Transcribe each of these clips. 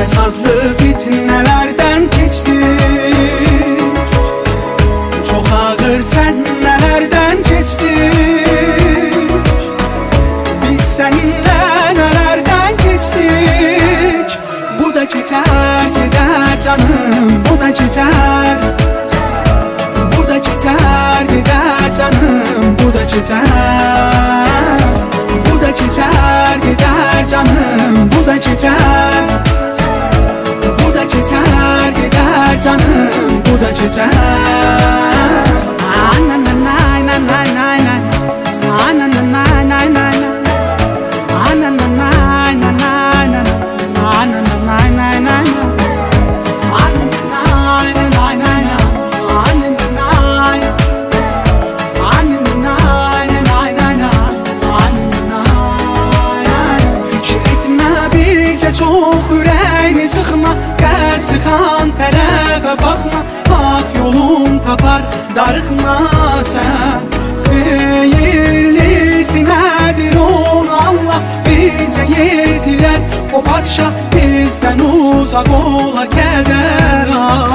Fesadlı fitnelerden geçtik, çok ağır sennelerden geçtik. Biz seninle nelerden geçtik. Bu da geçer gider canım, bu da geçer. Bu da geçer gider canım, bu da geçer. Bu da geçer gider canım, bu da geçer. Bu da geçer gider canım, bu da geçer. Çok yüreğini sıkma, kalp sıkan tarafa bakma. Hak yolun tapar, darıkma sen. Hayırlisinedir onu Allah bize yetirer. O padişah bizden uzak ola keder.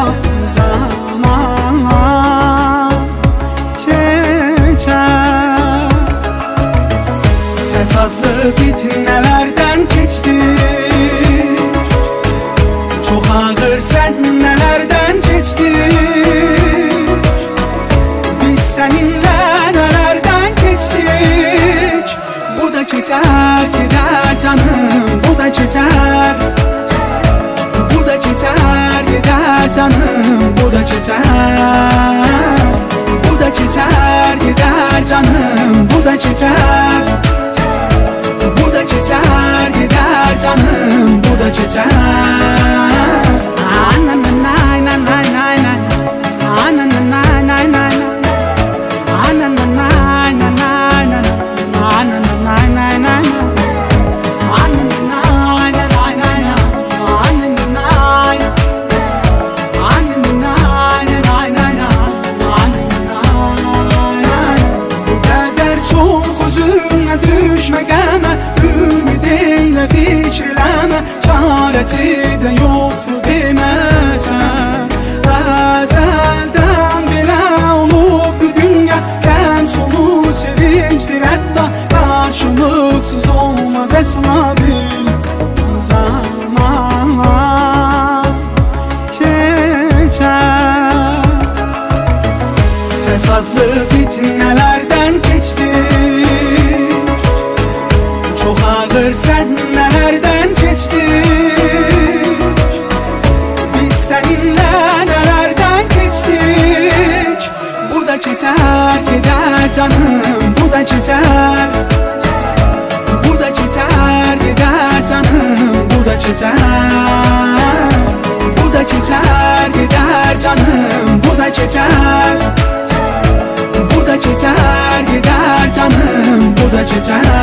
Zaman geçer. Fesadlı fitnelerden geçtik, çok ağır sennelerden geçtik. Biz seninle nelerden geçtik. Bu da geçer gider canım, bu da geçer. Bu da geçer gider canım, bu da geçer. Bu da geçer gider canım, bu da geçer. Bu da geçer gider canım, bu da geçer. Düşme gelme, ümid eyle, fikirleme. Çaresi de yoktu demesen. Ezelden bile olup bu dünya, kem sonu sevinçtir hatta. Karşılıksız olmaz esma bil. Zaman geçer. Fesadlı fitnelerden geçtik, çok ağır sennelerden geçtik. Biz seninle nelerden geçtik. Bu da geçer gider canım, bu da geçer. Bu da geçer gider canım, bu da geçer. Bu da geçer gider canım, bu da geçer. Bu da geçer gider canım, bu da geçer.